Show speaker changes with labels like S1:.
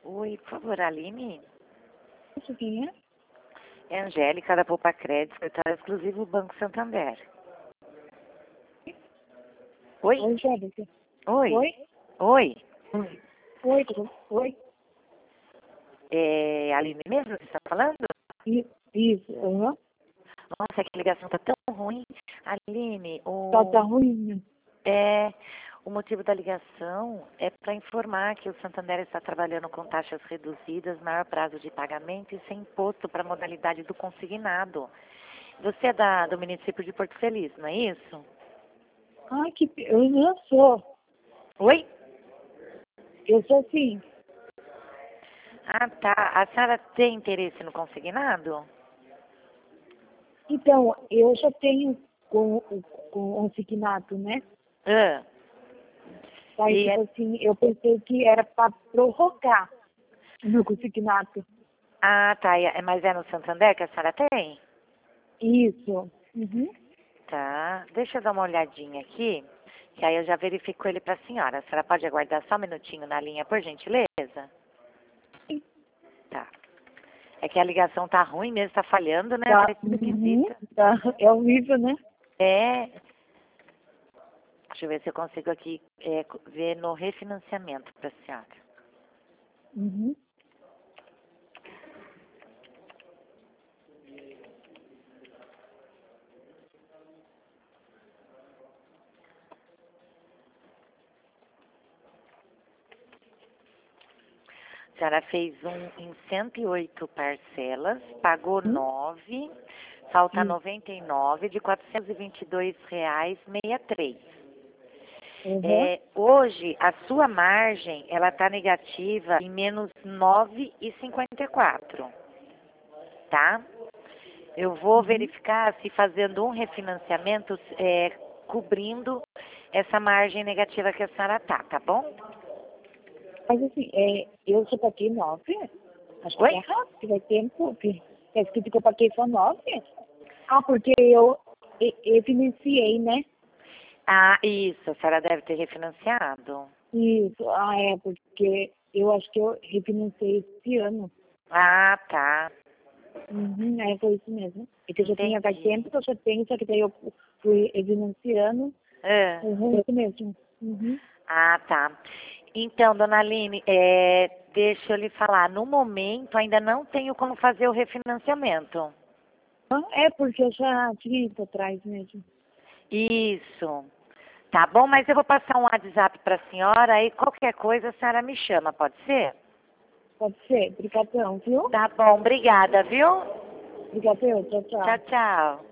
S1: Oi, por favor, Aline?
S2: Isso quem é?
S1: É Angélica da Poupa Crédito, escritório exclusivo do Banco Santander. Oi?
S2: Oi, Jéssica.
S1: Oi?
S2: Oi?
S1: Oi?
S2: Oi. Oi, oi.
S1: É Aline mesmo que você está falando?
S2: Isso, aham.
S1: Nossa, que ligação tá tão ruim. Aline,
S2: Tá ruim, né?
S1: o motivo da ligação é para informar que o Santander está trabalhando com taxas reduzidas, maior prazo de pagamento e sem imposto para a modalidade do consignado. Você é do município de Porto Feliz, não é isso?
S2: Ai, eu não sou.
S1: Oi?
S2: Eu sou sim.
S1: Ah, tá. A senhora tem interesse no consignado?
S2: Então, eu já tenho com o Signato, né?
S1: Ah,
S2: Aí,
S1: e é...
S2: tipo assim, eu pensei que era para prorrogar o meu consignato.
S1: Ah, tá. Mas é no Santander que a senhora tem?
S2: Isso. Uhum.
S1: Tá. Deixa eu dar uma olhadinha aqui, que aí eu já verifico ele para a senhora. A senhora pode aguardar só um minutinho na linha, por gentileza? Tá. É que a ligação tá ruim mesmo, tá falhando, né?
S2: Tá.
S1: Tá
S2: Uhum.
S1: esquisita.
S2: Tá. É horrível, né?
S1: É. Deixa eu ver se eu consigo aqui ver no refinanciamento para a senhora.
S2: Uhum.
S1: A senhora fez em 108 parcelas, pagou 9, falta
S2: Isso.
S1: 99 de R$ 422,63.
S2: Uhum.
S1: Hoje, a sua margem, ela está negativa em menos 9,54, tá? Eu vou
S2: Uhum.
S1: verificar se fazendo um refinanciamento, cobrindo essa margem negativa que a senhora tá bom?
S2: Mas assim, eu só paguei 9. Acho que tá
S1: Oi?
S2: errado, porque vai tempo. É escrito que eu paguei só 9. Ah, porque eu financiei, né?
S1: Ah, isso, a senhora deve ter refinanciado.
S2: Isso. Ah, é, porque eu acho que eu refinanciei esse ano.
S1: Ah, tá.
S2: Uhum, foi isso mesmo. É que eu já tinha faz
S1: Entendi.
S2: tempo que eu já tenho, só que daí eu fui refinanciando.
S1: Ah,
S2: Uhum, isso mesmo. Uhum.
S1: ah, tá. Então, dona Aline, deixa eu lhe falar, no momento ainda não tenho como fazer o refinanciamento.
S2: Ah, é, porque eu já tinha isso atrás mesmo.
S1: Isso. Tá bom, mas eu vou passar um WhatsApp para a senhora, aí qualquer coisa a senhora me chama, pode ser?
S2: Pode ser. Obrigadão, viu?
S1: Tá bom, obrigada, viu?
S2: Obrigadão. Tchau,
S1: Tchau,
S2: tchau.
S1: tchau.